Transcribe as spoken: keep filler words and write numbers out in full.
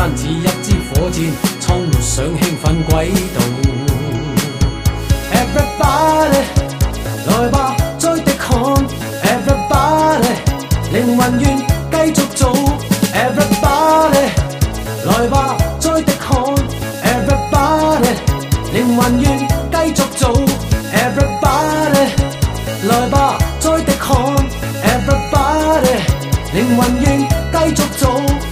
單似一支火箭，衝上興奮軌道。Everybody， 來吧，再滴汗 ！Everybody， 靈魂願繼續做。Everybody， 來吧，再滴汗 ！Everybody， 靈魂願繼續做。Everybody， 來吧，再滴汗 ！Everybody， 靈魂願繼續做。